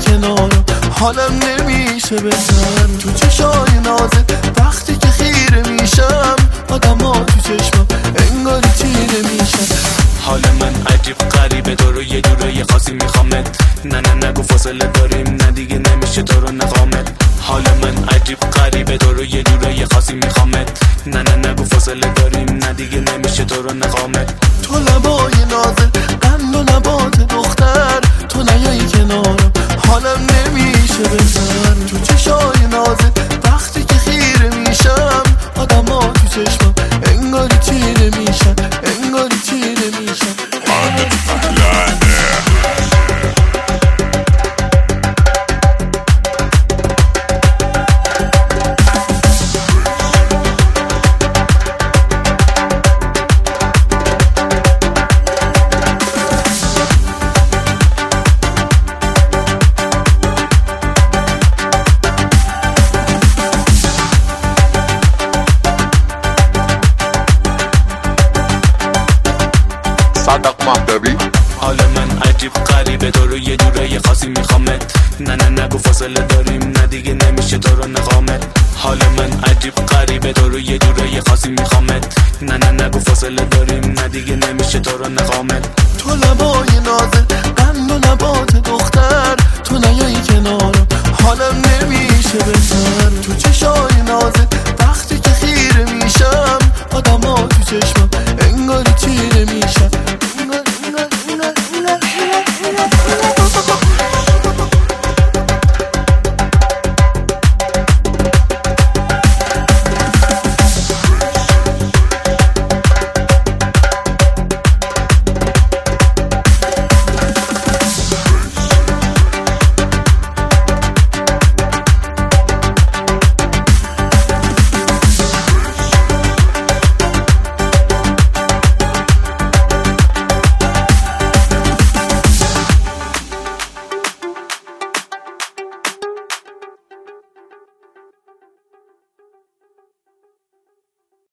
کنارم حالم نمیشه بزن تو چشای نازت وقتی که خیره میشم آدم ها تو چشمم انگاری تیره میشم حال من عجیب غریبه تو رو یه جورای خاصی میخوامت نه نگو فاصله داریم نه دیگه نمیشه تو رو نخوامت حال من عجیب غریبه تو رو یه جورای خاصی میخوامت نه نگو فاصله داریم نه دیگه نمیشه تو رو نخوامت تو لبای نازت قند و نبات دختر تو نیایی کنارم حالم نمیشه بزن تو چشای نازت وقتی که خیره میشم آدم ها تو چشمم انگاری تیره میشن انگاری تیره میشن صدق مهدوی. حال من عجیب غریبه تو رو یه جورای خاصی میخوامت نه نگو فاصله داریم نه دیگه نمیشه تو رو نخوامت حال من عجیب غریبه تو رو یه جورای خاصی میخوامت نه نگو فاصله داریم نه دیگه نمیشه تو رو نخوامت تو لبای نازت قند و نبات